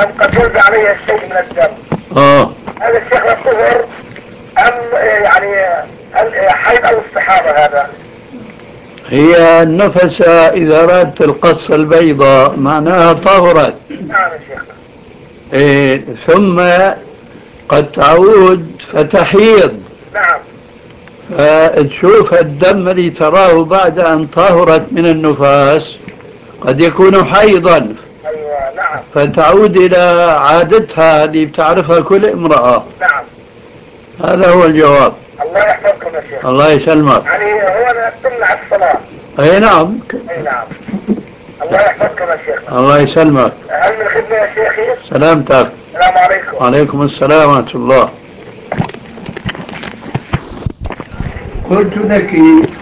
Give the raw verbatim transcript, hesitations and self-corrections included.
مثلا قد يرجع عليها شيء من الدم. اه هذا الشيخ الطهر ام يعني هل حيض او استحاضة هذا؟ هي النفس إذا أردت القص البيضاء معناها طهرت. نعم يا شيخنا. إيه ثم قد تعود فتحيض، نعم. فتشوف الدم الذي تراه بعد أن طهرت من النفاس قد يكون حيضا، ايوه نعم. فتعود إلى عادتها اللي بتعرفها كل امرأة. نعم. هذا هو الجواب. الله يحفظكم يا شيخ. الله يسلمك. يعني هو تمنع الصلاة. أي نعم. اي نعم. الله يحفظكم يا شيخنا. الله يسلمك. هل من خدمة يا شيخي؟ سلامتك. السلام عليكم. وعليكم السلام ورحمة الله. قلت لك